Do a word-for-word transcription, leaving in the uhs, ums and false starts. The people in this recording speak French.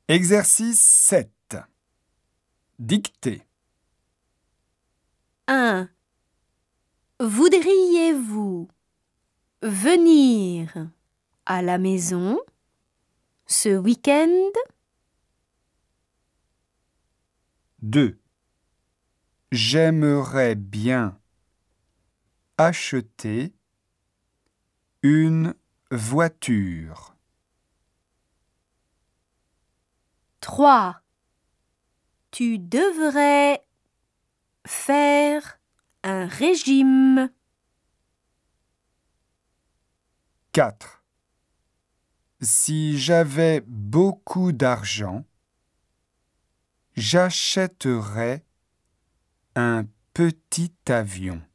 Exercice sept. Dictée. un. Voudriez-vous venir à la maison ce week-end? deux. J'aimerais bien acheter une voiture. trois. Tu devrais faire un régime. quatre. Si j'avais beaucoup d'argent, j'achèterais un petit avion.